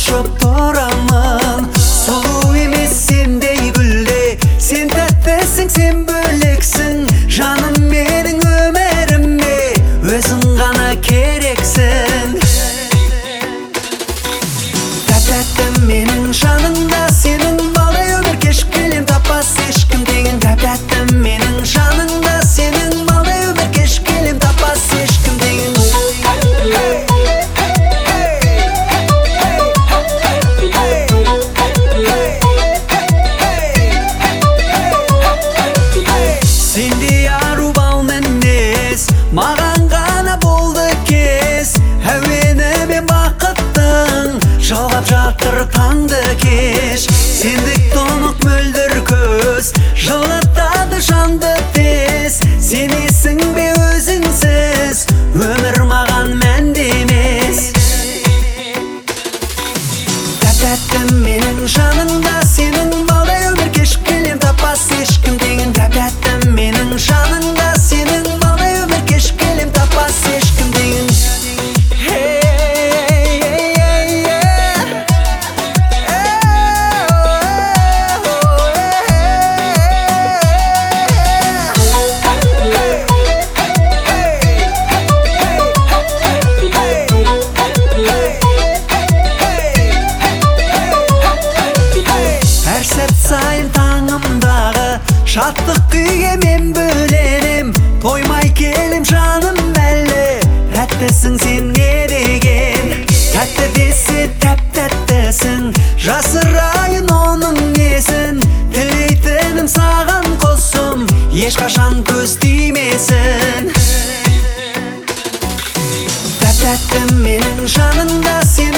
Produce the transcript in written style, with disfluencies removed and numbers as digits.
окшоп турамын. Сулуу эмес сендей гүлдө, сен тәттесиң, сен бөлексиң. Жаным менің өміріме өзің ғана керексің. Тәп-тәттім менің жаныңда, сенің балдай өмір кешіп келем, таппас ешкім теңін. Тәп-тәттім менің жаныңда, сенің балдай өмір кешіп келем, таппас ешкім теңін. Сендей ару бал мінез маған ғана болды кез. Әуеніме бақыттың жалғап жатыр таңды кеш. Сендік тұнық мөлдір көз жылытады жанды тез. Сенесің бе өзіңсіз, өмір маған мәнді емес. Тәп-тәттім менің жаныңда, сенің балдай өмір кешіп келем, таппас ешкім теңін. Тәп-тәттім менің жаныңда, сенің балдай өмір кешіп келем, таппас ешкім теңін. Әр сәт сайын таңымдағы шаттық күйге мен бөленем. Тоймай келем жаным әлі, тәттісің сен не деген. Тәтті десе тәп-тәттісің, жасырайын оның несін. Тілейтінім саған қосым, ешқашан көз тимесін. Тәп-тәттім менің жанымда, сен